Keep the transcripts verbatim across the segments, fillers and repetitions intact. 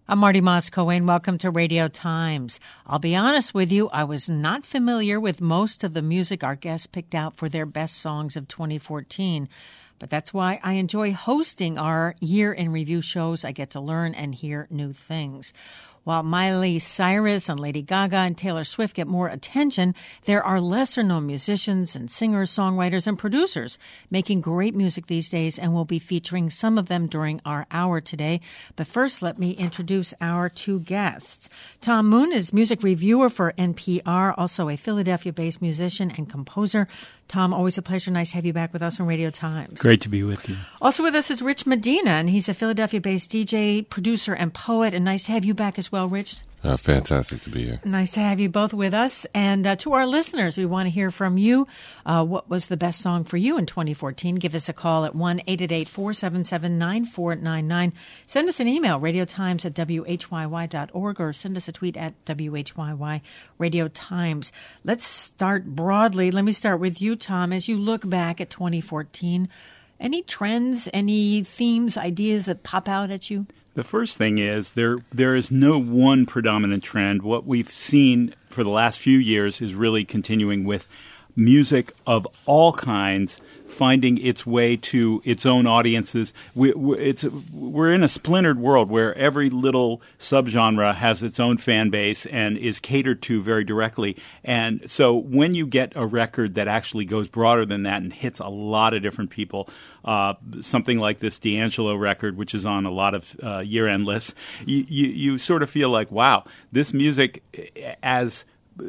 I'm Marty Moss-Cohen. Welcome to Radio Times. I'll be honest with you, I was not familiar with most of the music our guests picked out for their best songs of twenty fourteen. But that's why I enjoy hosting our Year in Review shows. I get to learn and hear new things. While Miley Cyrus and Lady Gaga and Taylor Swift get more attention, there are lesser-known musicians and singers, songwriters, and producers making great music these days, and we'll be featuring some of them during our hour today. But first, let me introduce our two guests. Tom Moon is music reviewer for N P R, also a Philadelphia-based musician and composer. Tom, always a pleasure. Nice to have you back with us on Radio Times. Great to be with you. Also with us is Rich Medina, and he's a Philadelphia-based D J, producer, and poet. And nice to have you back as well, Rich. Uh, fantastic to be here. Nice to have you both with us. And uh, to our listeners, we want to hear from you. Uh, what was the best song for you in twenty fourteen? Give us a call at one eight eight eight, four seven seven, nine four nine nine. Send us an email, radiotimes at w h y y dot org, or send us a tweet at W H Y Y Radio Times. Let's start broadly. Let me start with you, Tom. As you look back at twenty fourteen, any trends, any themes, ideas that pop out at you? The first thing is there there is no one predominant trend. What we've seen for the last few years is really continuing with music of all kinds finding its way to its own audiences. We, we, it's, we're in a splintered world where every little subgenre has its own fan base and is catered to very directly. And so when you get a record that actually goes broader than that and hits a lot of different people, uh, something like this D'Angelo record, which is on a lot of uh, year-end lists, you, you, you sort of feel like, wow, this music, as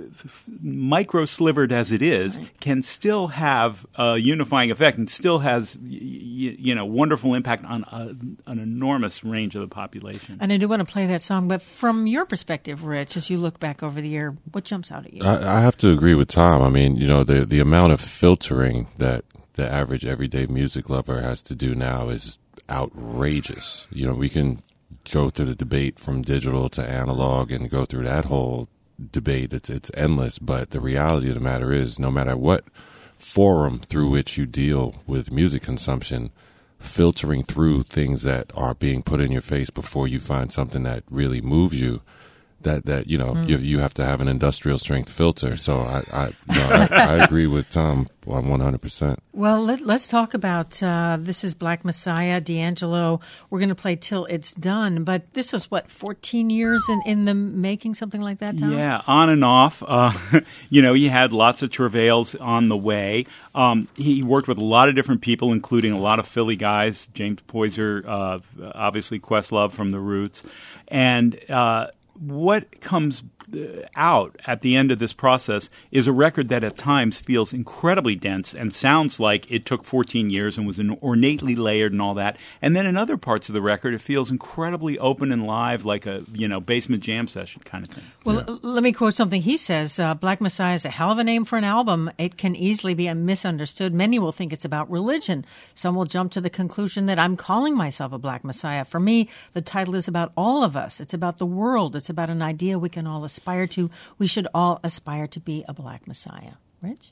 micro-slivered as it is, right, can still have a unifying effect and still has, you, you know, wonderful impact on a, an enormous range of the population. And I do want to play that song, but from your perspective, Rich, as you look back over the year, what jumps out at you? I, I have to agree with Tom. I mean, you know, the the amount of filtering that the average everyday music lover has to do now is outrageous. You know, we can go through the debate from digital to analog and go through that whole debate. It's it's endless, but the reality of the matter is, no matter what forum through which you deal with music consumption, filtering through things that are being put in your face before you find something that really moves you, that that you know mm. you you have to have an industrial strength filter. So I I, no, I, I agree with Tom on one hundred percent. Well, let, let's talk about uh, this is Black Messiah, D'Angelo. We're going to play Till It's Done, but this was what, fourteen years in, in the making, something like that, Tom? Yeah, on and off. Uh, you know, he had lots of travails on the way. Um, he worked with a lot of different people, including a lot of Philly guys, James Poyser, uh, obviously Questlove from The Roots, and uh, what comes out at the end of this process is a record that at times feels incredibly dense and sounds like it took fourteen years and was ornately layered and all that. And then in other parts of the record, it feels incredibly open and live, like a, you know, basement jam session kind of thing. Well, Yeah. l- let me quote something he says. Uh, Black Messiah is a hell of a name for an album. It can easily be misunderstood. Many will think it's about religion. Some will jump to the conclusion that I'm calling myself a Black Messiah. For me, the title is about all of us. It's about the world. It's about an idea we can all aspire to. We should all aspire to be a Black Messiah. Rich?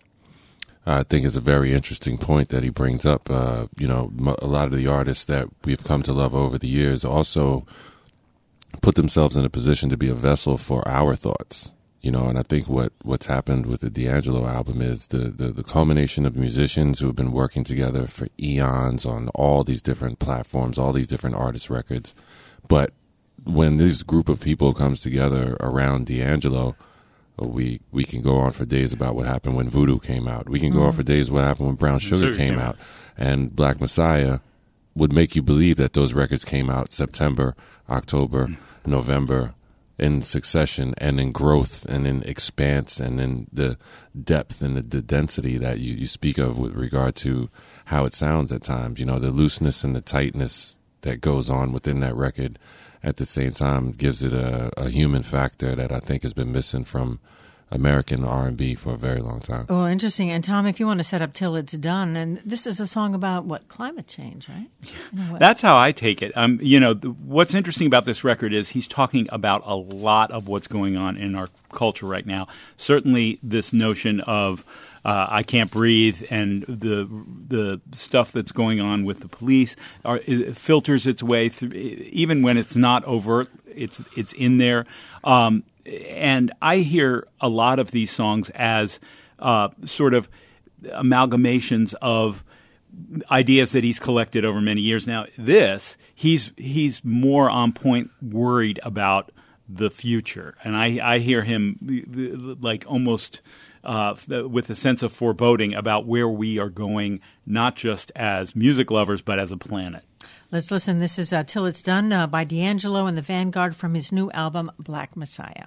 I think it's a very interesting point that he brings up. Uh, you know, m- a lot of the artists that we've come to love over the years also put themselves in a position to be a vessel for our thoughts. You know, and I think what, what's happened with the D'Angelo album is the, the, the culmination of musicians who have been working together for eons on all these different platforms, all these different artist records. But when this group of people comes together around D'Angelo, we we can go on for days about what happened when Voodoo came out. We can go mm. on for days what happened when Brown Sugar, Sugar came, came out. out. And Black Messiah would make you believe that those records came out September, October, mm. November, in succession, and in growth and in expanse and in the depth and the, the density that you, you speak of with regard to how it sounds at times. You know, the looseness and the tightness that goes on within that record at the same time gives it a, a human factor that I think has been missing from American R and B for a very long time. Oh, interesting. And Tom, if you want to set up Till It's Done, and this is a song about, what, climate change, right? You know, That's how I take it. Um, you know, the, what's interesting about this record is he's talking about a lot of what's going on in our culture right now. Certainly this notion of Uh, I can't breathe, and the the stuff that's going on with the police are, it filters its way through, even when it's not overt. It's it's in there, um, and I hear a lot of these songs as uh, sort of amalgamations of ideas that he's collected over many years. Now, this he's he's more on point, worried about the future, and I, I hear him like almost uh, with a sense of foreboding about where we are going, not just as music lovers, but as a planet. Let's listen. This is uh, Till It's Done uh, by D'Angelo and the Vanguard from his new album, Black Messiah.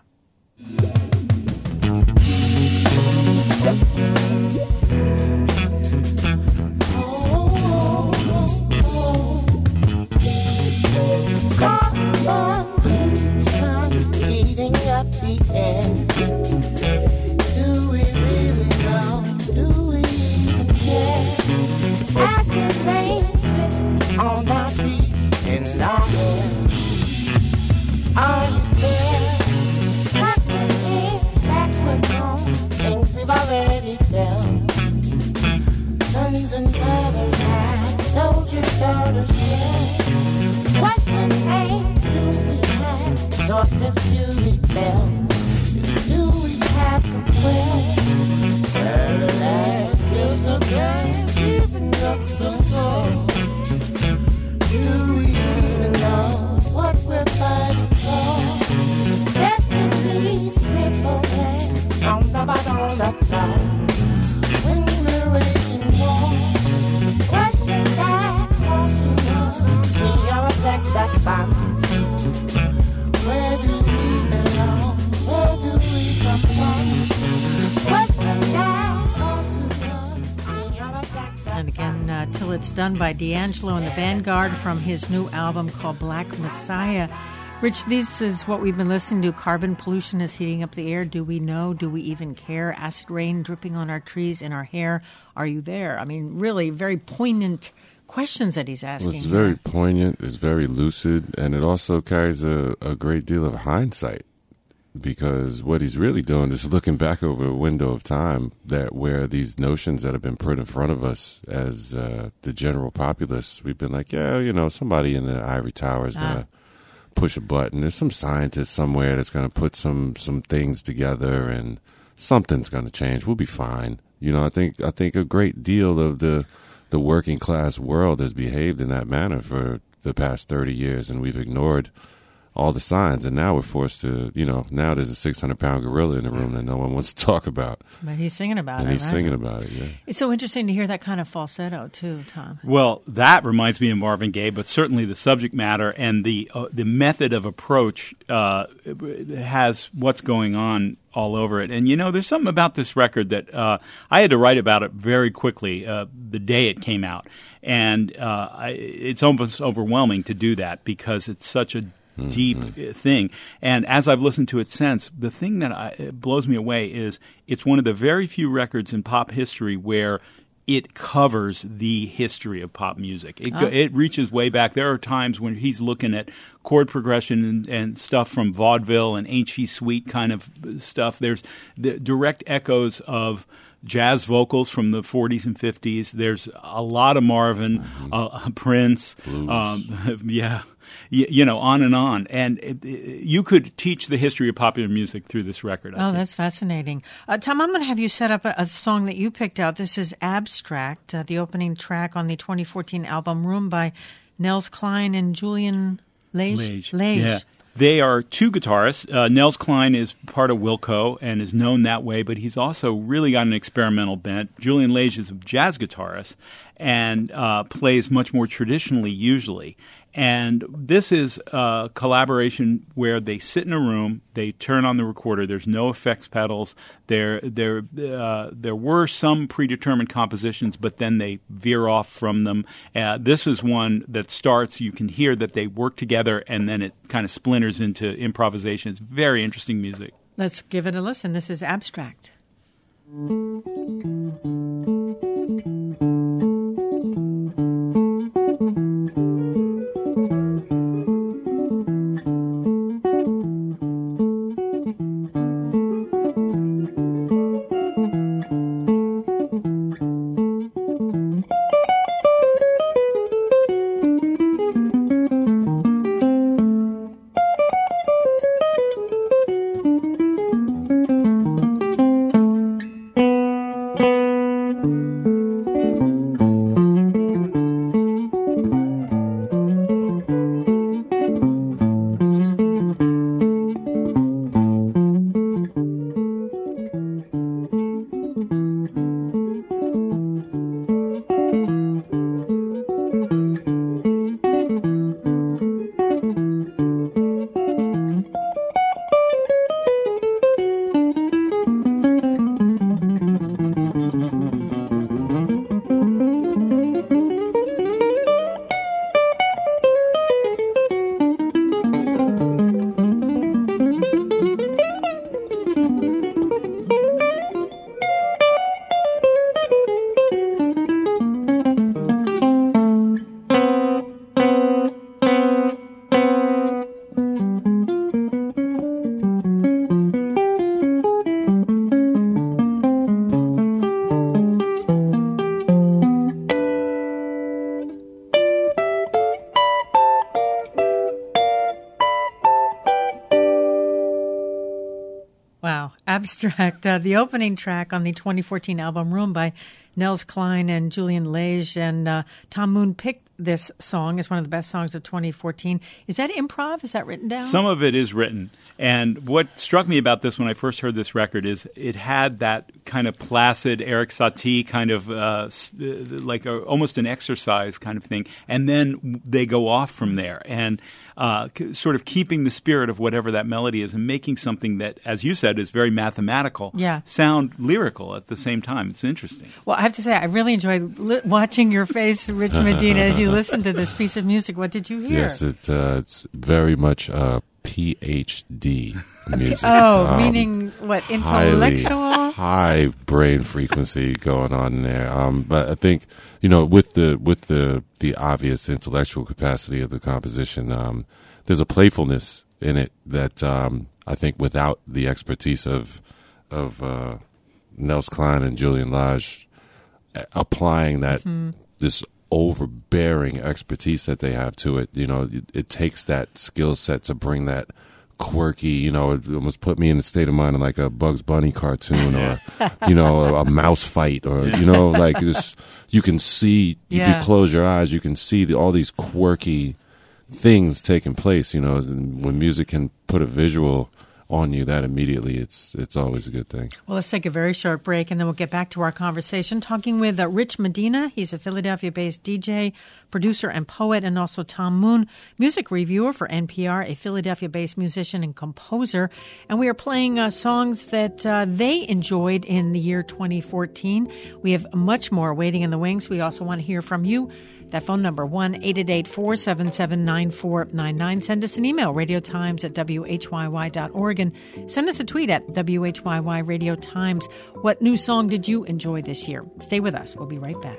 Heating up the air. Do we really know? Do we even care? Acid rain drip on our feet and our hair. Are you there? Tucking in backwards home. Things we've already felt. Sons and brothers hide, soldiers, daughters scared. Question ain't do we have sources to rebel? It's do we have the will? Paralyzed feels so bad, giving up the score. Do we even know what we're fighting for? Destiny's triple head on the bottom of the floor. When we're raging war, question that call to us. We are a black, black bomb. Where do we belong? Where do we come from? Question that call to us. We are a black, black And again, uh, Till It's Done by D'Angelo and the Vanguard from his new album called Black Messiah. Rich, this is what we've been listening to. Carbon pollution is heating up the air. Do we know? Do we even care? Acid rain dripping on our trees and our hair. Are you there? I mean, really very poignant questions that he's asking. Well, it's very here. poignant. It's very lucid. And it also carries a, a great deal of hindsight. Because what he's really doing is looking back over a window of time that where these notions that have been put in front of us as uh, the general populace, we've been like, yeah, you know, somebody in the ivory tower is going to Ah. push a button. There's some scientist somewhere that's going to put some some things together, and something's going to change. We'll be fine. You know, I think I think a great deal of the the working class world has behaved in that manner for the past thirty years, and we've ignored all the signs, and now we're forced to, you know, now there's a six hundred pound gorilla in the room that no one wants to talk about. But he's singing about and it, he's right? singing about it, yeah. It's so interesting to hear that kind of falsetto, too, Tom. Well, that reminds me of Marvin Gaye, but certainly the subject matter and the uh, the method of approach uh, has what's going on all over it. And, you know, there's something about this record that uh, I had to write about it very quickly uh, the day it came out. And uh, I, it's almost overwhelming to do that because it's such a deep mm-hmm. thing. And as I've listened to it since, the thing that I, it blows me away is it's one of the very few records in pop history where it covers the history of pop music. It, oh. it reaches way back. There are times when he's looking at chord progression and, and stuff from vaudeville and Ain't She Sweet kind of stuff. There's the direct echoes of jazz vocals from the forties and fifties. There's a lot of Marvin, mm-hmm. uh, Prince, um, yeah. You know, on and on. And it, it, you could teach the history of popular music through this record, I Oh, think. that's fascinating. Uh, Tom, I'm going to have you set up a, a song that you picked out. This is Abstract, uh, the opening track on the twenty fourteen album Room by Nels Cline and Julian Lage. Lage. Lage. Yeah. They are two guitarists. Uh, Nels Cline is part of Wilco and is known that way, but he's also really got an experimental bent. Julian Lage is a jazz guitarist and uh, plays much more traditionally usually. And this is a collaboration where they sit in a room, they turn on the recorder. There's no effects pedals. There, there, uh, there were some predetermined compositions, but then they veer off from them. Uh, this is one that starts. You can hear that they work together, and then it kind of splinters into improvisation. It's very interesting music. Let's give it a listen. This is Abstract. Wow. Abstract, uh, the opening track on the twenty fourteen album Room by Nels Cline and Julian Lage. And uh, Tom Moon picked this song as one of the best songs of twenty fourteen. Is that improv? Is that written down? Some of it is written. And what struck me about this when I first heard this record is it had that kind of placid Eric Satie kind of uh, like a, almost an exercise kind of thing. And then they go off from there and uh, sort of keeping the spirit of whatever that melody is and making something that, as you said, is very mathematical, yeah. sound lyrical at the same time. It's interesting. Well, I have to say, I really enjoyed li- watching your face, Rich Medina, as you listened to this piece of music. What did you hear? Yes, it, uh, it's very much uh, P H D music. Oh, um, meaning what, intellectual? High brain frequency going on in there. Um, but I think, you know, with the with the the obvious intellectual capacity of the composition, um, there's a playfulness in it that um, I think without the expertise of of uh, Nels Cline and Julian Lage applying that mm-hmm. this overbearing expertise that they have to it, you know, it, it takes that skill set to bring that quirky, you know, it almost put me in the state of mind of like a Bugs Bunny cartoon or, you know, a, a mouse fight or, you know, like this, you can see, yeah. if you close your eyes, you can see the, all these quirky things taking place, you know, when music can put a visual on you that immediately, it's it's always a good thing. Well, let's take a very short break, and then we'll get back to our conversation, talking with uh, Rich Medina. He's a Philadelphia-based D J, producer, and poet, and also Tom Moon, music reviewer for N P R, a Philadelphia-based musician and composer. And we are playing uh, songs that uh, they enjoyed in the year twenty fourteen. We have much more waiting in the wings. We also want to hear from you. That phone number, one eight eight eight, four seven seven, nine four nine nine. Send us an email, radiotimes at w h y y dot org. And send us a tweet at W H Y Y Radio Times. What new song did you enjoy this year? Stay with us. We'll be right back.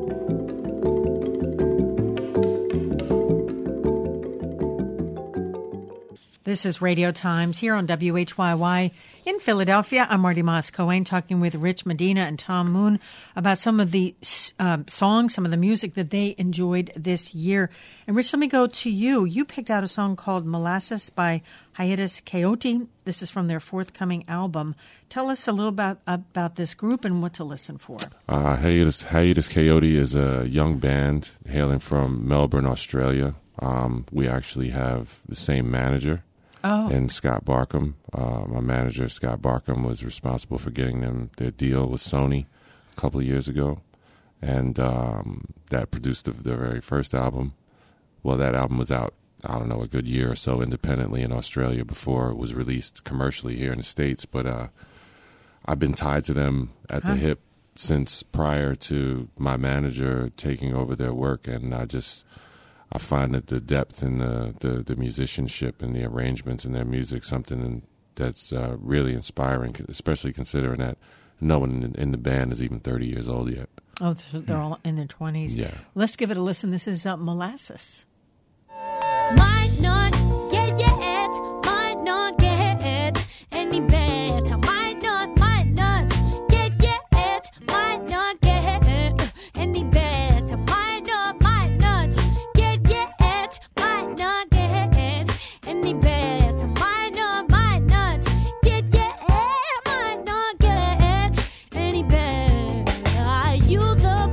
This is Radio Times here on W H Y Y in Philadelphia. I'm Marty Moss-Cohen talking with Rich Medina and Tom Moon about some of the um, songs, some of the music that they enjoyed this year. And Rich, let me go to you. You picked out a song called Molasses by Hiatus Kaiyote. This is from their forthcoming album. Tell us a little about about this group and what to listen for. Uh, Hiatus, Hiatus Kaiyote is a young band hailing from Melbourne, Australia. Um, we actually have the same manager. Oh. And Scott Barkham, uh, my manager, Scott Barkham, was responsible for getting them their deal with Sony a couple of years ago. And um, that produced the, their very first album. Well, that album was out, I don't know, a good year or so independently in Australia before it was released commercially here in the States. But uh, I've been tied to them at huh. the hip since prior to my manager taking over their work. And I just... I find that the depth in the, the, the musicianship and the arrangements in their music something that's uh, really inspiring, especially considering that no one in, in the band is even thirty years old yet. Oh, they're all in their twenties. Yeah. Let's give it a listen. This is uh, Molasses. Might not get yet, might not get any better. Might not, might not get yet, might not get any better.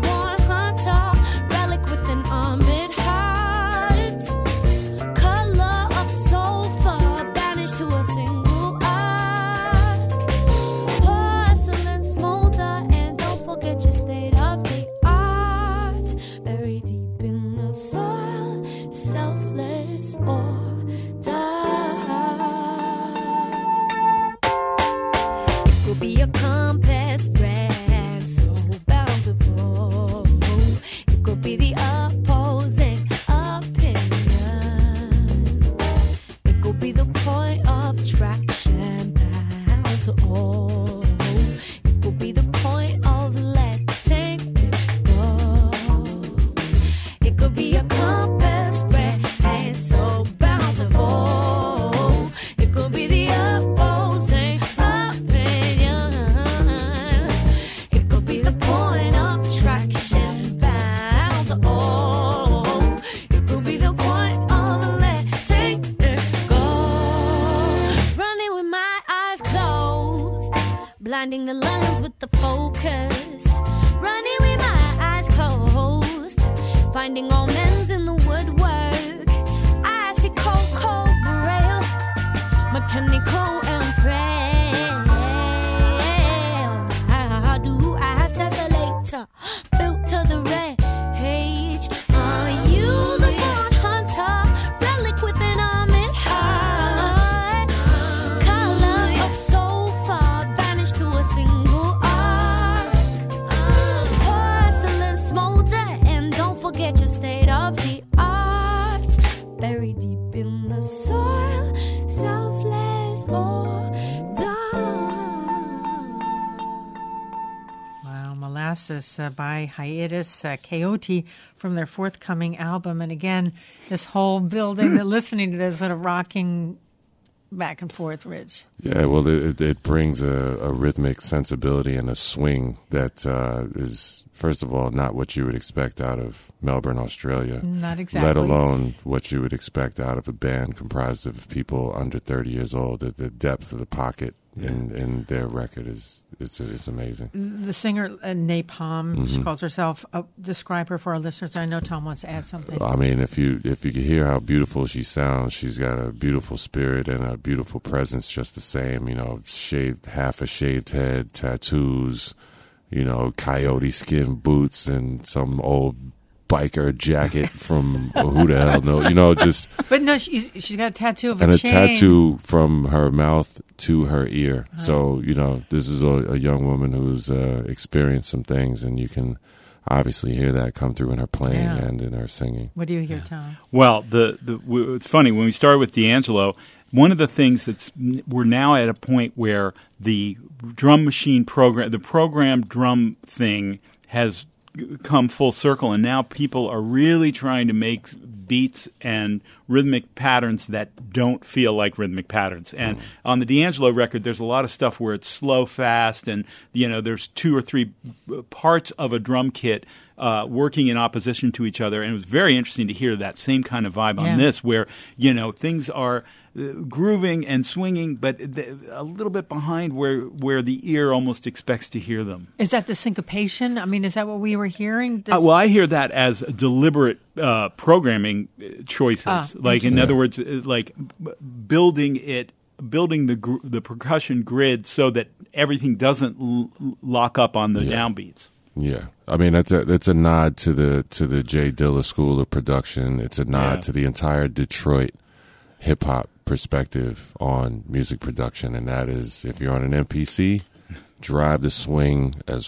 Color blinding the lungs with the focus. Running with my eyes closed, finding omens in the woodwork. I see cold, cold braille, mechanical and frail. How do I tessellate, built to the rage? Are you the born hunter, relic with an armored heart? Color of so far, banished to a single arc. Porcelain smolder, and don't forget your state of the art. Buried deep in the soil, selfless or die. Wow, Molasses uh, by Hiatus uh, Coyote from their forthcoming album. And again, this whole building, the listening to this sort of rocking back and forth, Rich. Yeah, well, it, it brings a, a rhythmic sensibility and a swing that uh, is, first of all, not what you would expect out of Melbourne, Australia. Not exactly. Let alone what you would expect out of a band comprised of people under thirty years old. The, the depth of the pocket in, in their record is it's, it's amazing. The singer, uh, Napalm, Mm-hmm. she calls herself, uh, describe her for our listeners. I know Tom wants to add something. I mean, if you if you can hear how beautiful she sounds, she's got a beautiful spirit and a beautiful presence just the same. You know, shaved, half a shaved head, tattoos, you know, coyote skin boots and some old biker jacket from who the hell knows. You know, just But no, she's, she's got a tattoo of and a a chain. tattoo from her mouth to her ear. So, you know, this is a, a young woman who's uh, experienced some things, and you can obviously hear that come through in her playing Yeah. and in her singing. What do you hear, Tom? Well, the, the w- it's funny when we started with D'Angelo. One of the things that's we're now at a point where the drum machine program, the programmed drum thing, has come full circle, and now people are really trying to make beats and rhythmic patterns that don't feel like rhythmic patterns. And mm. on the D'Angelo record, there's a lot of stuff where it's slow, fast, and you know there's two or three parts of a drum kit uh, working in opposition to each other. And it was very interesting to hear that same kind of vibe Yeah. on this, where you know things are uh, grooving and swinging, but th- a little bit behind where where the ear almost expects to hear them. Is that the syncopation? I mean, is that what we were hearing? Does- Uh, well, I hear that as deliberate uh, programming uh, choices. Ah, like, in interesting. other words, uh, like b- building it, building the gr- the percussion grid so that everything doesn't l- lock up on the Yeah. downbeats. Yeah, I mean that's a that's a nod to the to the Jay Dilla school of production. It's a nod Yeah. to the entire Detroit hip hop perspective on music production, and that is if you're on an M P C, drive the swing as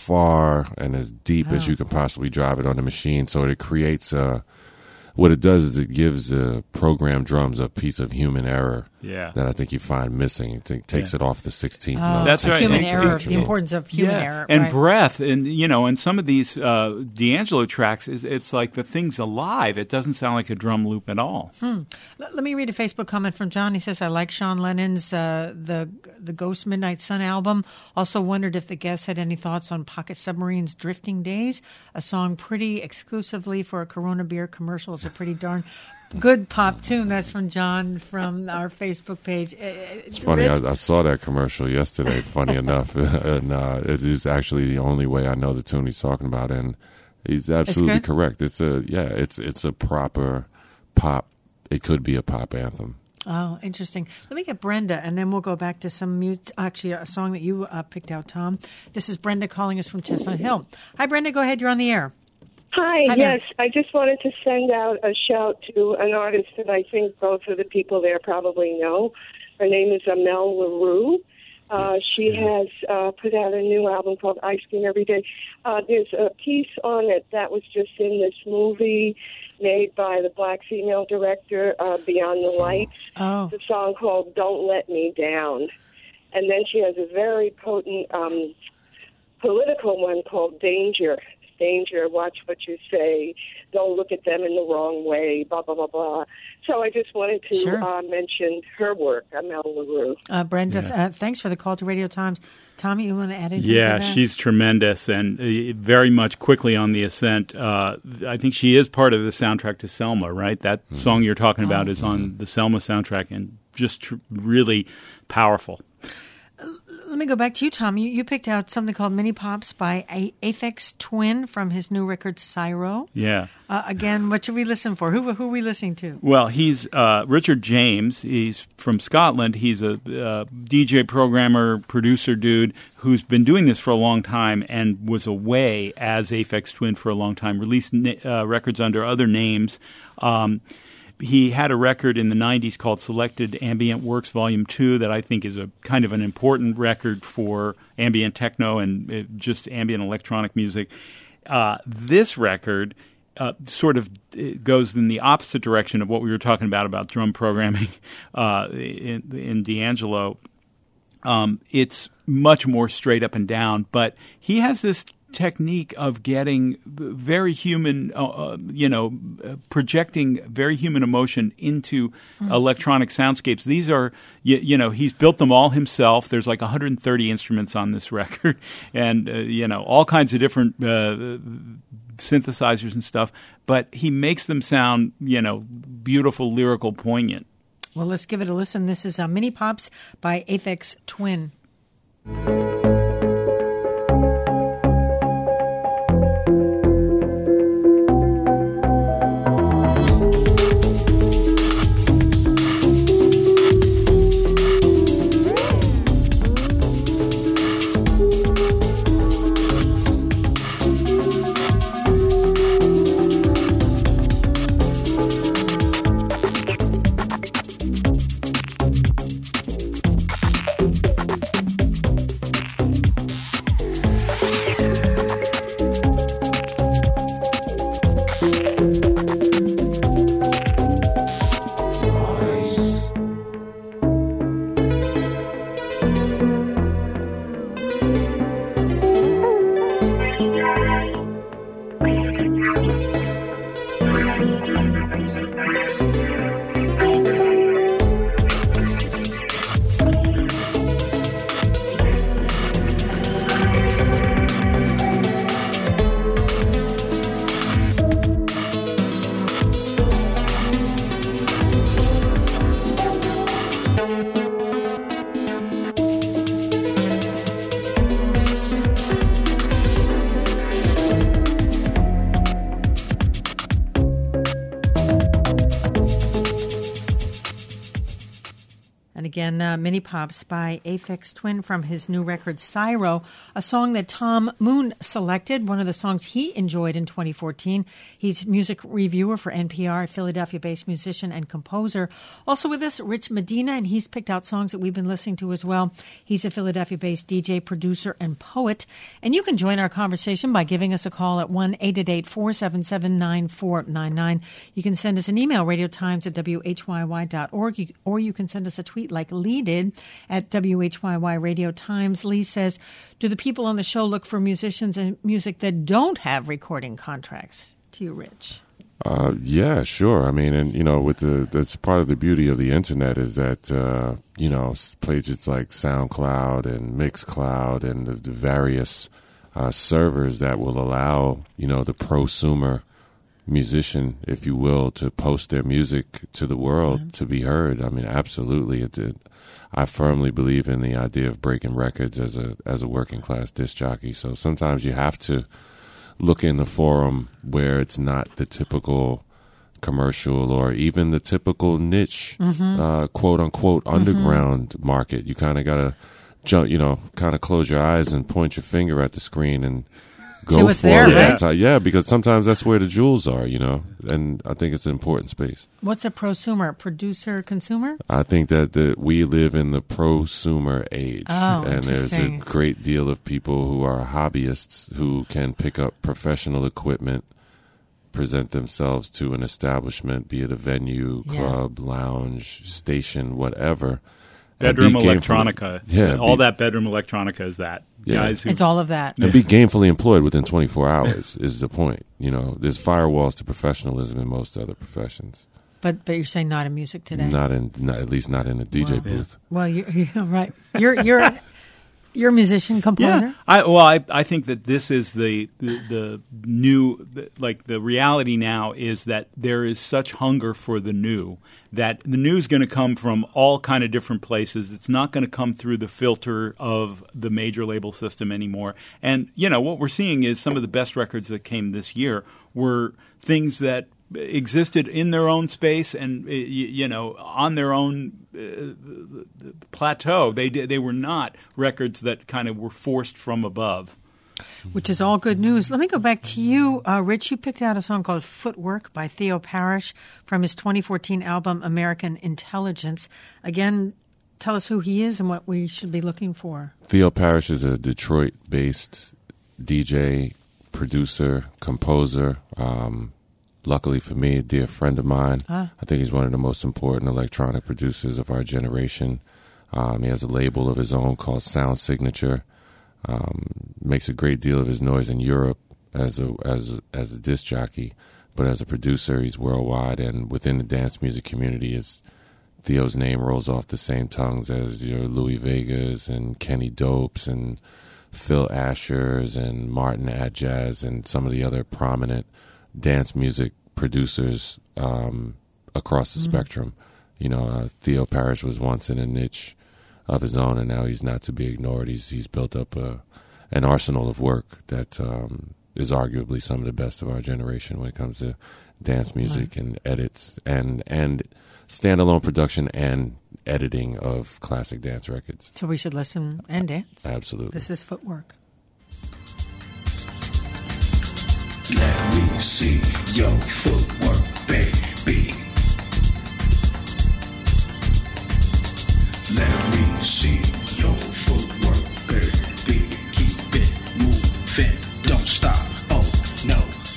far and as deep as Wow. you can possibly drive it on the machine. So it creates a. What it does is it gives the programmed drums a piece of human error Yeah. that I think you find missing. It t- takes Yeah. it off the sixteenth Oh, note. That's takes right. it Human off the error, the instrument. importance of human yeah. error. and right. breath, and you know, and some of these uh, D'Angelo tracks, is it's like the thing's alive. It doesn't sound like a drum loop at all. L- Let me read a Facebook comment from John. He says, I like Sean Lennon's uh, the the Ghost Midnight Sun album. Also wondered if the guests had any thoughts on Pocket Submarine's Drifting Days, a song pretty exclusively for a Corona beer commercial. It's a pretty darn good pop tune. That's from John from our Facebook page. It's funny. I, I saw that commercial yesterday. Funny enough, and uh, it is actually the only way I know the tune he's talking about, and he's absolutely good? correct. It's a yeah. It's it's a proper pop. It could be a pop anthem. Oh, interesting. Let me get Brenda, and then we'll go back to some mute. Actually, a song that you uh, picked out, Tom. This is Brenda calling us from Chestnut Hill. Hi, Brenda. Go ahead. You're on the air. Hi, Hi there. yes. I just wanted to send out a shout to an artist that I think both of the people there probably know. Her name is Amel LaRue. Uh, Yes, she yeah. has uh, put out a new album called Ice Cream Every Day. Uh, there's a piece on it that was just in this movie made by the black female director, uh, Beyond the So- Lights. Oh, It's a song called Don't Let Me Down. And then she has a very potent um, political one called Danger. Danger, watch what you say, don't look at them in the wrong way, blah, blah, blah, blah. So I just wanted to Sure. uh, mention her work, Amel LaRue. uh, Brenda, Yeah. uh, thanks for the call to Radio Times. Tommy, you want to add anything Yeah, to that? she's tremendous and uh, very much quickly on the ascent. Uh, I think she is part of the soundtrack to Selma, right? That song you're talking about is on the Selma soundtrack and just tr- really powerful. Let me go back to you, Tom. You, you picked out something called Mini Pops by A- Aphex Twin from his new record, Cyro. Yeah. Uh, again, what should we listen for? Who, who are we listening to? Well, he's uh, Richard James. He's from Scotland. He's a uh, D J, programmer, producer dude who's been doing this for a long time and was away as Aphex Twin for a long time, released uh, records under other names. Um, he had a record in the nineties called Selected Ambient Works Volume two that I think is a kind of an important record for ambient techno and uh, just ambient electronic music. Uh, this record uh, sort of goes in the opposite direction of what we were talking about, about drum programming uh, in, in D'Angelo. Um, it's much more straight up and down, but he has this technique of getting very human, uh, you know, uh, projecting very human emotion into mm. electronic soundscapes. These are, you, you know, he's built them all himself. There's like one hundred thirty instruments on this record and, uh, you know, all kinds of different uh, synthesizers and stuff, but he makes them sound, you know, beautiful, lyrical, poignant. Well, let's give it a listen. This is uh, Mini Pops by Aphex Twin. Again, uh, Mini Pops by Aphex Twin from his new record, Cyro, a song that Tom Moon selected, one of the songs he enjoyed in twenty fourteen. He's music reviewer for N P R, a Philadelphia-based musician and composer. Also with us, Rich Medina, and he's picked out songs that we've been listening to as well. He's a Philadelphia-based D J, producer, and poet. And you can join our conversation by giving us a call at one eight eight eight, four seven seven, nine four nine nine. You can send us an email, radiotimes at w h y y dot org, or you can send us a tweet like Lee did at W H Y Y Radio Times. Lee says, do the people on the show look for musicians and music that don't have recording contracts? To you, Rich. Uh, yeah, sure. I mean, and, you know, with the, that's part of the beauty of the internet is that, uh, you know, places like SoundCloud and Mixcloud and the, the various uh, servers that will allow, you know, the prosumer musician, if you will, to post their music to the world mm-hmm. to be heard. I mean, absolutely. It, it, I firmly believe in the idea of breaking records as a as a working class disc jockey. So sometimes you have to look in the forum where it's not the typical commercial or even the typical niche, mm-hmm. uh, quote unquote, underground mm-hmm. market. You kind of got to jump, you know, kind of close your eyes and point your finger at the screen and go for there, it. right? Yeah. yeah, because sometimes that's where the jewels are, you know, and I think it's an important space. What's a prosumer? Producer, consumer? I think that the, we live in the prosumer age, oh, and there's a great deal of people who are hobbyists who can pick up professional equipment, present themselves to an establishment, be it a venue, club, yeah. lounge, station, whatever. Bedroom electronica. Yeah, all be, that bedroom electronica is that. Yeah. Guys who, it's all of that. And be gainfully employed within twenty-four hours is the point. You know, there's firewalls to professionalism in most other professions. But but you're saying not in music today. Not in, not, at least not in the D J well, booth. Yeah. Well, you're, you're right. You're you're You're a musician, composer? Yeah. I, well, I, I think that this is the, the, the new, the, like the reality now is that there is such hunger for the new that the new is going to come from all kind of different places. It's not going to come through the filter of the major label system anymore. And, you know, what we're seeing is some of the best records that came this year were things that existed in their own space and, you know, on their own uh, plateau. They they were not records that kind of were forced from above. Which is all good news. Let me go back to you, uh, Rich. You picked out a song called Footwork by Theo Parrish from his twenty fourteen album American Intelligence. Again, tell us who he is and what we should be looking for. Theo Parrish is a Detroit-based D J, producer, composer. Um, luckily for me, a dear friend of mine. Ah. I think he's one of the most important electronic producers of our generation. Um, he has a label of his own called Sound Signature. Um, makes a great deal of his noise in Europe as a as a, as a disc jockey, but as a producer, he's worldwide. And within the dance music community, is Theo's name rolls off the same tongues as your Louis Vegas and Kenny Dopes and Phil Ashers and Martin Adjaz and some of the other prominent dance music producers um, across the mm-hmm. spectrum. You know, uh, Theo Parrish was once in a niche of his own, and now he's not to be ignored. He's he's built up a, an arsenal of work that um, is arguably some of the best of our generation when it comes to dance music right. and edits and and standalone production and editing of classic dance records. So we should listen and dance. Absolutely. This is Footwork. Let me see your footwork, baby. Let me see your footwork, baby. Keep it moving, don't stop. Oh no.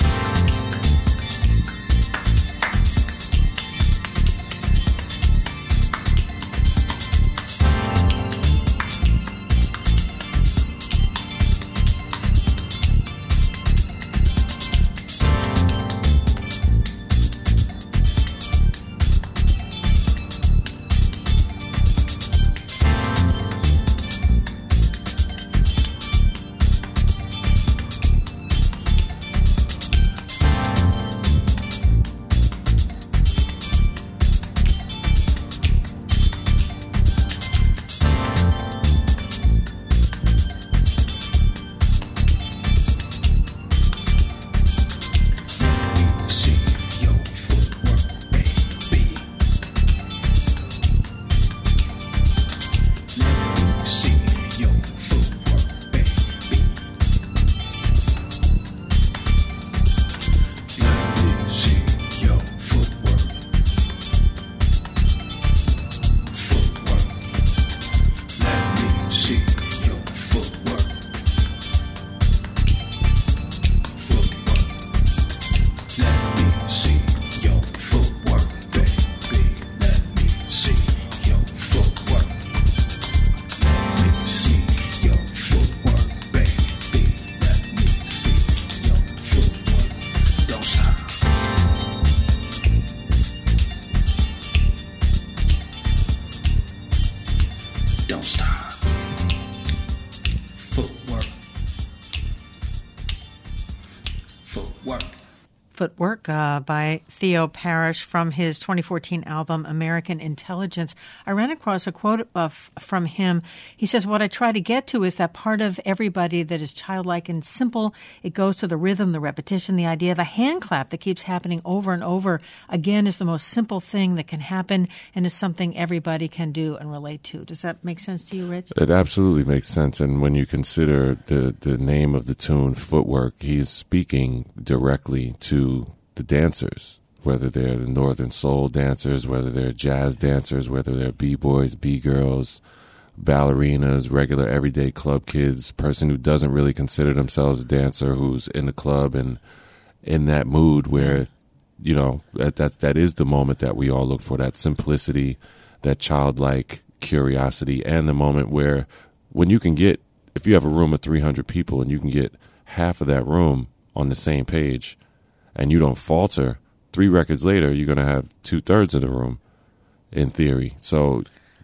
Footwork uh, by Theo Parrish from his twenty fourteen album American Intelligence. I ran across a quote of, from him. He says, what I try to get to is that part of everybody that is childlike and simple. It goes to the rhythm, the repetition, the idea of a hand clap that keeps happening over and over again is the most simple thing that can happen and is something everybody can do and relate to. Does that make sense to you, Rich? It absolutely makes sense. And when you consider the, the name of the tune, Footwork, he's speaking directly to the dancers, whether they're the Northern Soul dancers, whether they're jazz dancers, whether they're B-boys, B-girls, ballerinas, regular everyday club kids, person who doesn't really consider themselves a dancer, who's in the club and in that mood where, you know, that that, that is the moment that we all look for, that simplicity, that childlike curiosity, and the moment where when you can get, if you have a room of three hundred people and you can get half of that room on the same page, and you don't falter, three records later, you're going to have two-thirds of the room, in theory. So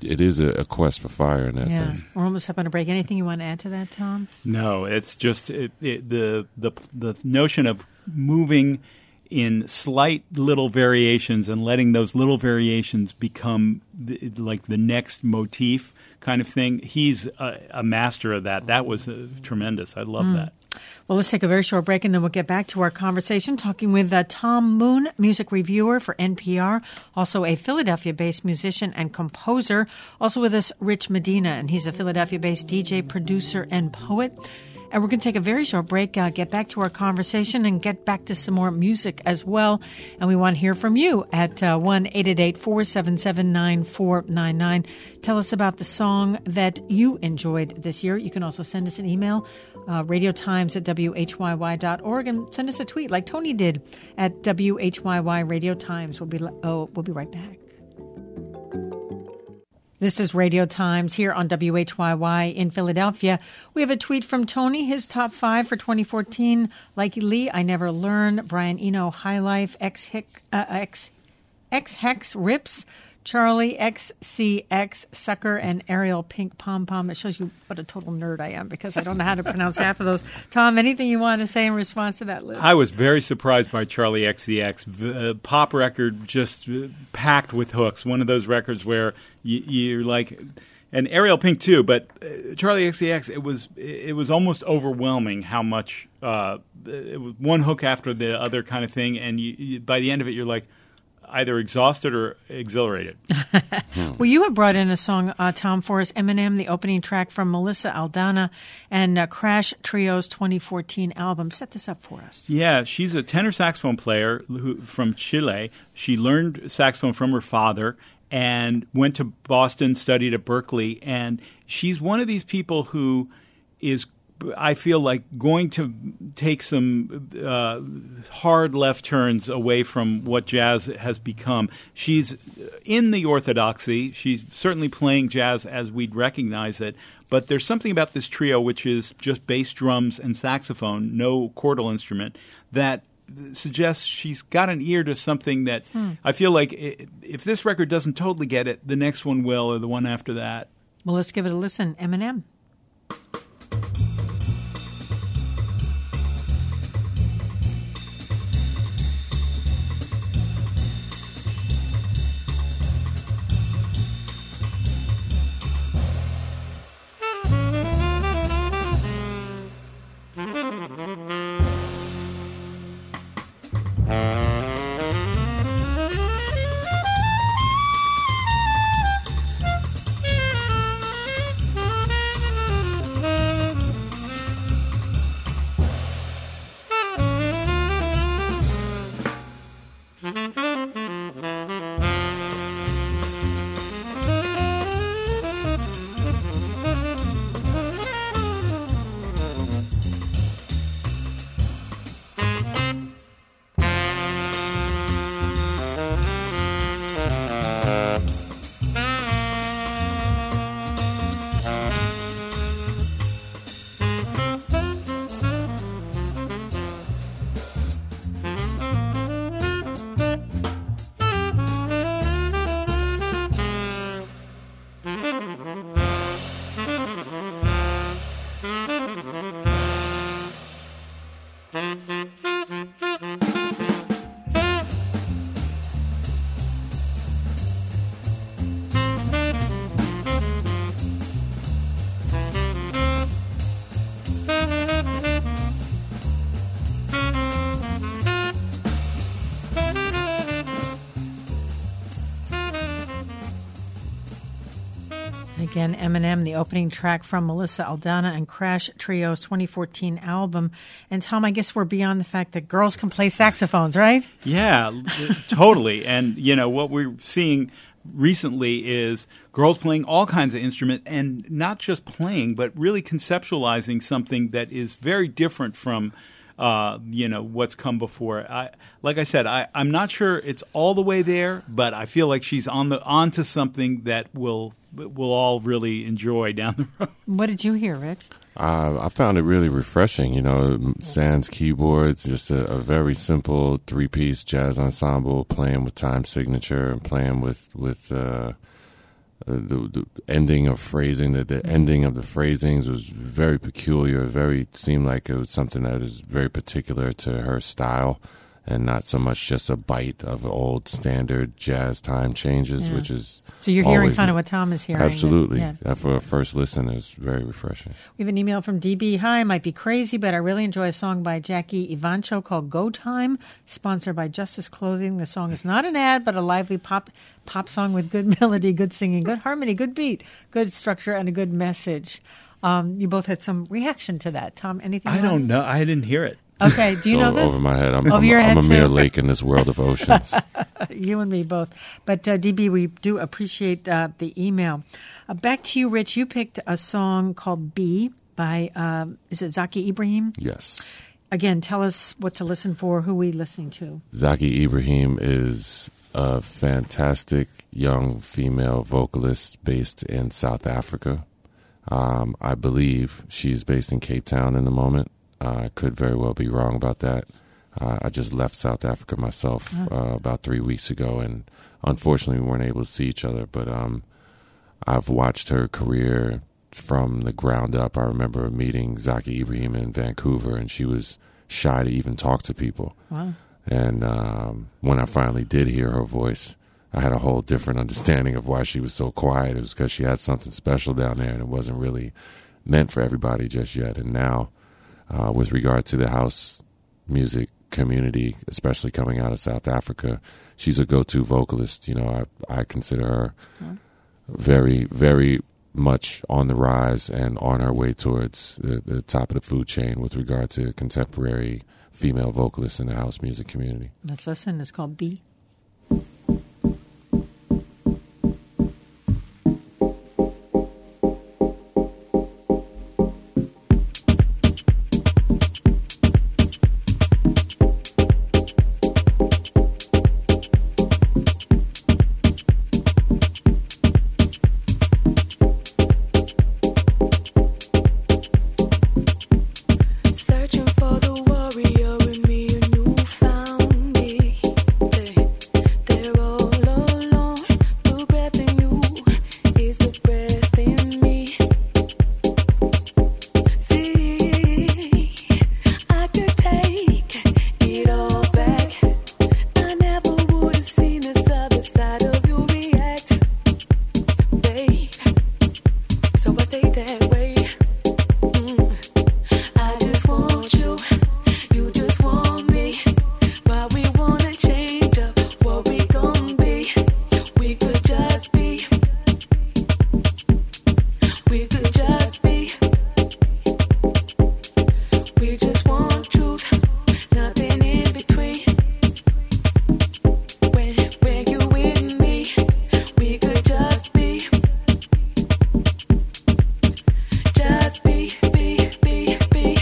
it is a, a quest for fire in that Yeah. sense. We're almost up on a break. Anything you want to add to that, Tom? No, it's just it, it, the the the notion of moving in slight little variations and letting those little variations become the, like the next motif kind of thing. He's a, a master of that. That was uh, tremendous. I love that. Well, let's take a very short break, and then we'll get back to our conversation talking with uh, Tom Moon, music reviewer for N P R, also a Philadelphia-based musician and composer. Also with us, Rich Medina, and he's a Philadelphia-based D J, producer, and poet. And we're going to take a very short break, uh, get back to our conversation, and get back to some more music as well. And we want to hear from you at uh, one eight eight eight, four seven seven, nine four nine nine. Tell us about the song that you enjoyed this year. You can also send us an email, uh, radiotimes at w h y y dot org, and send us a tweet like Tony did at W H Y Y Radio Times. We'll be, oh, we'll be right back. This is Radio Times here on W H Y Y in Philadelphia. We have a tweet from Tony, his top five for twenty fourteen. Likey Lee, I Never Learn, Brian Eno, High Life, X Hick, uh, X, X Hex Rips, Charlie, X C X, Sucker, and Ariel Pink Pom Pom. It shows you what a total nerd I am because I don't know how to pronounce half of those. Tom, anything you want to say in response to that list? I was very surprised by Charlie X C X. Uh, pop record just uh, packed with hooks. One of those records where you, you're like, and Ariel Pink too, but uh, Charlie X C X, it was it was almost overwhelming how much, uh, it was one hook after the other kind of thing, and you, you, by the end of it you're like, either exhausted or exhilarated. Well, you have brought in a song, uh, Tom, for us, Eminem, the opening track from Melissa Aldana and uh, Crash Trio's twenty fourteen album. Set this up for us. Yeah, she's a tenor saxophone player who, from Chile. She learned saxophone from her father and went to Boston, studied at Berkeley, and she's one of these people who is, I feel like, going to take some uh, hard left turns away from what jazz has become. She's in the orthodoxy. She's certainly playing jazz as we'd recognize it. But there's something about this trio, which is just bass, drums, and saxophone, no chordal instrument, that suggests she's got an ear to something that hmm. I feel like if this record doesn't totally get it, the next one will, or the one after that. Well, let's give it a listen. Eminem. Again, Eminem, the opening track from Melissa Aldana and Crash Trio's twenty fourteen album. And Tom, I guess we're beyond the fact that girls can play saxophones, right? Yeah, totally. And, you know, what we're seeing recently is girls playing all kinds of instruments, and not just playing, but really conceptualizing something that is very different from Uh, you know, what's come before. I, like I said, I, I'm not sure it's all the way there, but I feel like she's on the onto something that we'll we'll all really enjoy down the road. What did you hear, Rich? Uh, I found it really refreshing. You know, sans keyboards, just a, a very simple three-piece jazz ensemble playing with time signature and playing with with uh, uh, the, the ending of phrasing, the, the ending of the phrasings was very peculiar. Very seemed like it was something that is very particular to her style, and not so much just a bite of old standard jazz time changes, Yeah. which is So you're hearing always- kind of what Tom is hearing. Absolutely. Yeah. Uh, For a first listen, it's very refreshing. We have an email from D B. Hi, I might be crazy, but I really enjoy a song by Jackie Ivancho called Go Time, sponsored by Justice Clothing. The song is not an ad, but a lively pop pop song with good melody, good singing, good harmony, good beat, good structure, and a good message. Um, you both had some reaction to that. Tom, anything? I you don't want? know. I didn't hear it. Okay, do you So know this? over my head. I'm, Over I'm, your I'm head, a mere too? lake in this world of oceans. You and me both. But uh, D B, we do appreciate uh, the email. Uh, back to you, Rich. You picked a song called B by, um, is it Zaki Ibrahim? Yes. Again, tell us what to listen for. Who are we listening to? Zaki Ibrahim is a fantastic young female vocalist based in South Africa. Um, I believe she's based in Cape Town in the moment. Uh, I could very well be wrong about that. Uh, I just left South Africa myself uh, about three weeks ago, and unfortunately we weren't able to see each other. But um, I've watched her career from the ground up. I remember meeting Zaki Ibrahim in Vancouver, and she was shy to even talk to people. Wow. And um, when I finally did hear her voice, I had a whole different understanding of why she was so quiet. It was because she had something special down there, and it wasn't really meant for everybody just yet. And now, uh, with regard to the house music community, especially coming out of South Africa, she's a go-to vocalist. You know, I, I consider her Yeah. very, very much on the rise and on her way towards the, the top of the food chain with regard to contemporary female vocalists in the house music community. Let's listen. It's called B. Searching for the warrior in me, and you found me. They're all alone. The breath in you is the breath in me. See, I could take it all back. I never would have seen this other side of you react, babe. So I stay that way. I just want you, you just want me. Why we wanna change up what we gon' be? We could just be, we could just be. We just want truth, nothing in between. When, when you with me, we could just be, just be, be, be, be.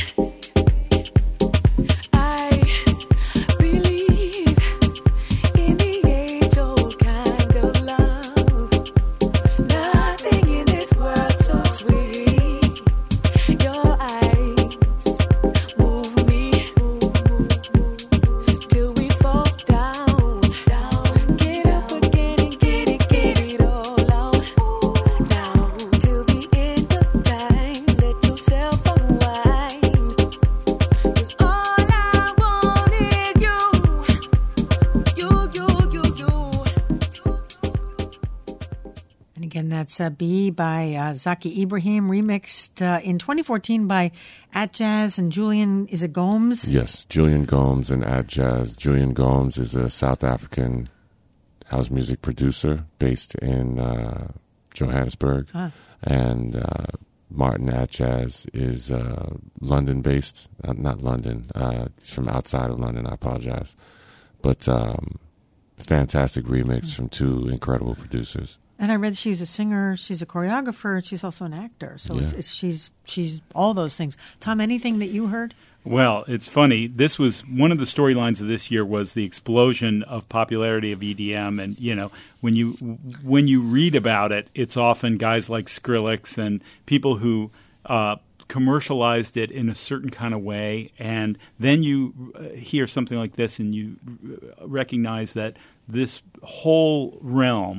I believe in the age-old kind of love. Nothing in this world so sweet. Your eyes move me till we fall down. Get up again and get it, get it all out. Now till the end of time, let yourself unwind. 'Cause all I want is you, you, you, you, you. And again, that's uh, B by uh, Zaki Ibrahim, remixed uh, in twenty fourteen by At Jazz and Julian, is it Gomes? Yes, Julian Gomes and Ad Jazz. Julian Gomes is a South African house music producer based in uh, Johannesburg. Ah. And uh, Martin Ad Jazz is uh, London-based. Uh, not London. Uh, from outside of London, I apologize. But um, fantastic remix from two incredible producers. And I read she's a singer, she's a choreographer, and she's also an actor. So it's, Yeah. it's, she's she's all those things. Tom, anything that you heard? Well, it's funny. This was one of the storylines of this year was the explosion of popularity of E D M, and you know when you when you read about it, it's often guys like Skrillex and people who uh, commercialized it in a certain kind of way, and then you uh, hear something like this, and you r- recognize that this whole realm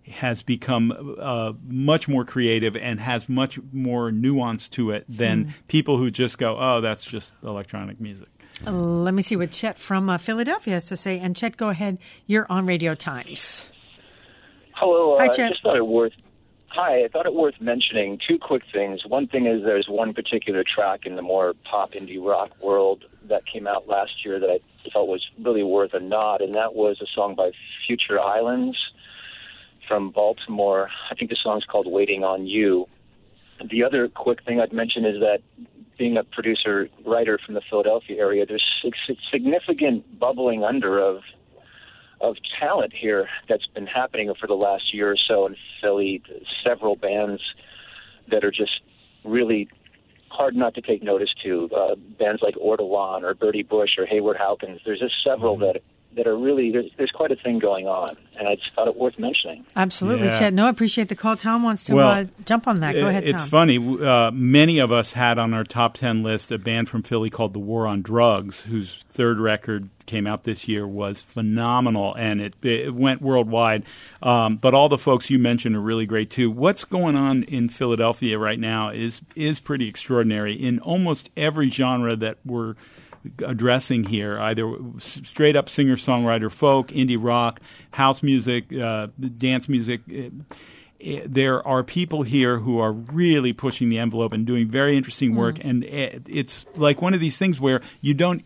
has become uh, much more creative and has much more nuance to it than Hmm. people who just go, oh, that's just electronic music. Uh, let me see what Chet from uh, Philadelphia has to say. And Chet, go ahead. You're on Radio Times. Hello. Hi, uh, Chet. Just thought it worth. Hi. I thought it worth mentioning two quick things. One thing is there's one particular track in the more pop indie rock world that came out last year that I felt was really worth a nod, and that was a song by Future Islands from Baltimore. I think the song's called "Waiting on You." The other quick thing I'd mention is that being a producer writer from the Philadelphia area, there's sig- significant bubbling under of of talent here that's been happening for the last year or so in Philly. Several bands that are just really hard not to take notice to. Uh, bands like Ortolan or Bertie Bush or Hayward Hawkins. There's just several that that are really, there's, there's quite a thing going on, and I just thought it worth mentioning. Absolutely, Yeah. Chet. No, I appreciate the call. Tom wants to Well, uh, jump on that. Go ahead, It's Tom. funny. Uh, many of us had on our top ten list a band from Philly called The War on Drugs, whose third record came out this year was phenomenal, and it, it went worldwide. Um, but all the folks you mentioned are really great, too. What's going on in Philadelphia right now is is pretty extraordinary. In almost every genre that we're addressing here, either straight up singer-songwriter folk, indie rock, house music, uh, dance music. It, it, there are people here who are really pushing the envelope and doing very interesting work, and it, it's like one of these things where you don't,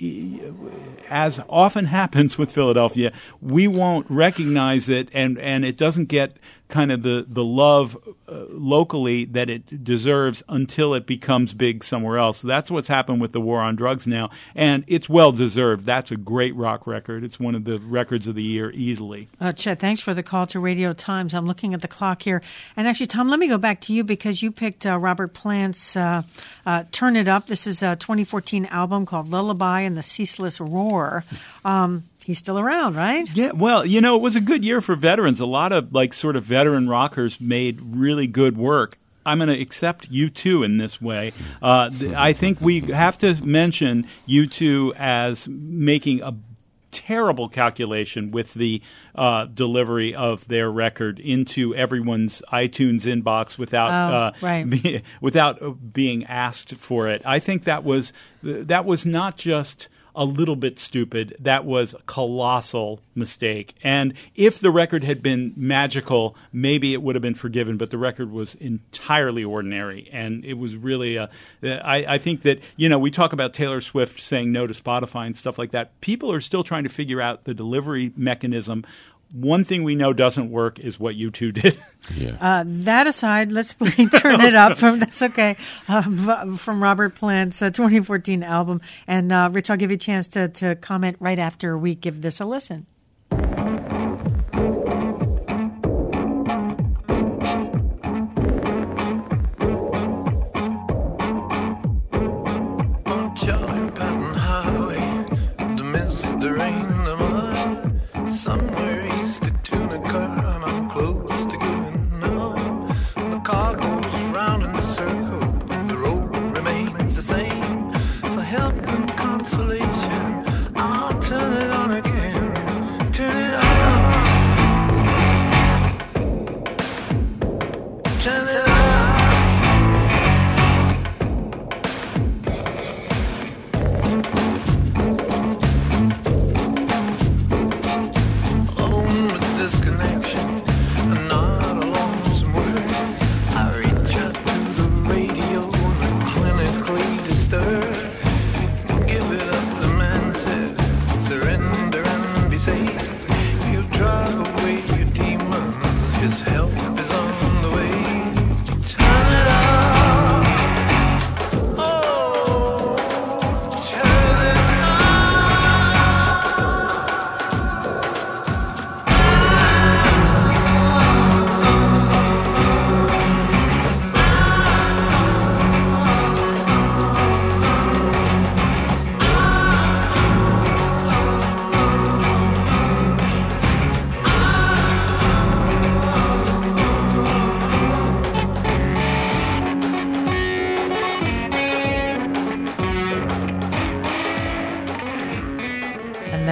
as often happens with Philadelphia, we won't recognize it, and, and it doesn't get kind of the, the love uh, locally that it deserves until it becomes big somewhere else. So that's what's happened with The War on Drugs now, and it's well-deserved. That's a great rock record. It's one of the records of the year easily. Uh, Chet, thanks for the call to Radio Times. I'm looking at the clock here. And actually, Tom, let me go back to you because you picked uh, Robert Plant's uh, uh, Turn It Up. This is a twenty fourteen album called Lullaby and the Ceaseless Roar. Um, he's still around, right? Yeah, well, you know, it was a good year for veterans. A lot of, like, sort of veteran rockers made really good work. I'm going to accept U two in this way. Uh, th- I think we have to mention U two as making a terrible calculation with the uh, delivery of their record into everyone's iTunes inbox without Oh, uh, right. be, without being asked for it. I think that was that was not just a little bit stupid. That was a colossal mistake. And if the record had been magical, maybe it would have been forgiven, but the record was entirely ordinary. And it was really a, I, I think that, you know, we talk about Taylor Swift saying no to Spotify and stuff like that. People are still trying to figure out the delivery mechanism. One thing we know doesn't work is what U two did. Yeah. Uh, that aside, let's play Turn It Up from, that's okay, uh, from Robert Plant's uh, twenty fourteen album. And uh, Rich, I'll give you a chance to, to comment right after we give this a listen. On Charlie Patton Highway, to miss the rain, the mud, somewhere east of Tunica, and I'm close to giving up. The car goes round in a circle, the road remains the same. For help and consolation, I'll turn it on again.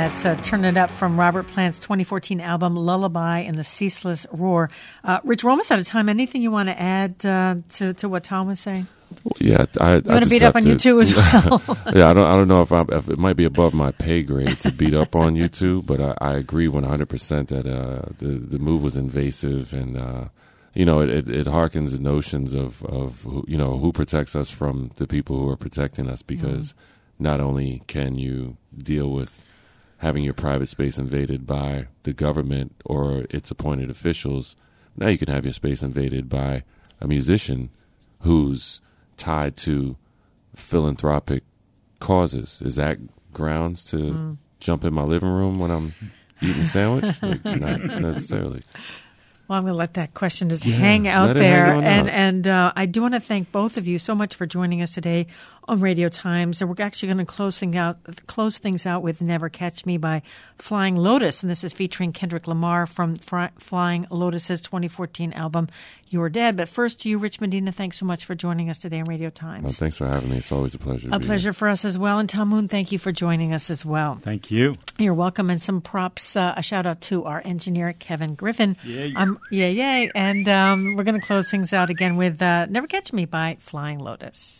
That's uh, Turn It Up from Robert Plant's twenty fourteen album, Lullaby in the Ceaseless Roar. Uh, Rich, we're almost out of time. Anything you want to add uh, to, to what Tom was saying? Yeah, I, you want to beat up on you two as well? Yeah, I don't. I don't know if, I, if it might be above my pay grade to beat up on you two, but I, I agree one hundred percent that uh, the the move was invasive, and uh, you know, it, it, it harkens the notions of of who, you know, who protects us from the people who are protecting us, because mm-hmm. not only can you deal with having your private space invaded by the government or its appointed officials, now you can have your space invaded by a musician who's tied to philanthropic causes. Is that grounds to mm. jump in my living room when I'm eating a sandwich? Like, not necessarily. Well, I'm going to let that question just yeah, hang out there. Hang and out. and uh, I do want to thank both of you so much for joining us today on Radio Times. And we're actually going to close, thing out, close things out with Never Catch Me by Flying Lotus. And this is featuring Kendrick Lamar from Fry- Flying Lotus's twenty fourteen album, You're Dead. But first to you, Rich Medina, thanks so much for joining us today on Radio Times. Well, thanks for having me. It's always a pleasure. A pleasure here. For us as well. And Tom Moon, thank you for joining us as well. Thank you. You're welcome. And some props, uh, a shout out to our engineer, Kevin Griffin. Yeah, yeah. Um, yeah, yay. And um, we're going to close things out again with uh, Never Catch Me by Flying Lotus.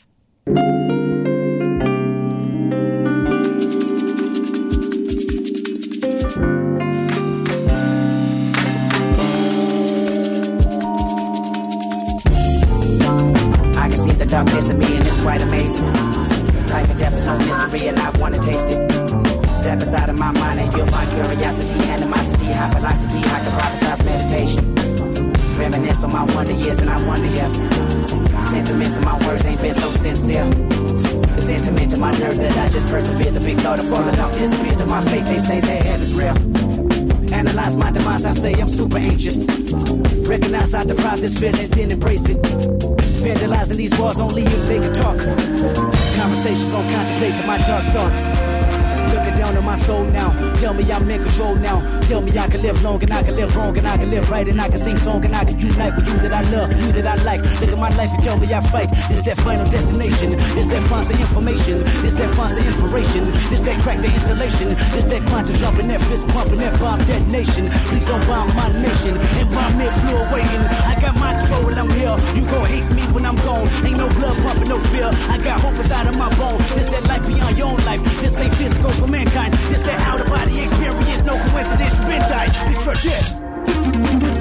I can see the darkness in me and it's quite amazing. Life and death is no mystery and I want to taste it. Step inside of my mind and you'll find curiosity, animosity, high velocity, I can prophesize meditation. Reminisce on my wonder years and I wonder, yeah. Sentiments of my words ain't been so sincere. The sentiment to my nerves that I just persevere. The big thought of falling off disappear to my faith. They say that heaven's real. Analyze my demise, I say I'm super anxious. Recognize I deprive this feeling, then embrace it. Vandalizing these walls only if they can talk. Conversations on contemplate to my dark thoughts. Looking down on my soul now. Tell me I'm in control now. Tell me I can live long and I can live wrong and I can live right and I can sing song and I can unite with you that I love, you that I like. Look at my life and tell me I fight. It's that final destination. It's that fonts of information. It's that fonts of inspiration. It's that crack the installation. It's that quantum jumping, that fist pumping, that bomb detonation. Please don't bomb my nation. And bomb me flew waiting. I got my control when I'm here. You gon' hate me when I'm gone. Ain't no blood pumping, no fear. I got hope inside of my bones. It's that life beyond your own life. This ain't physical for mankind. It's that out of body experience. No coincidence, you been died. It's your death.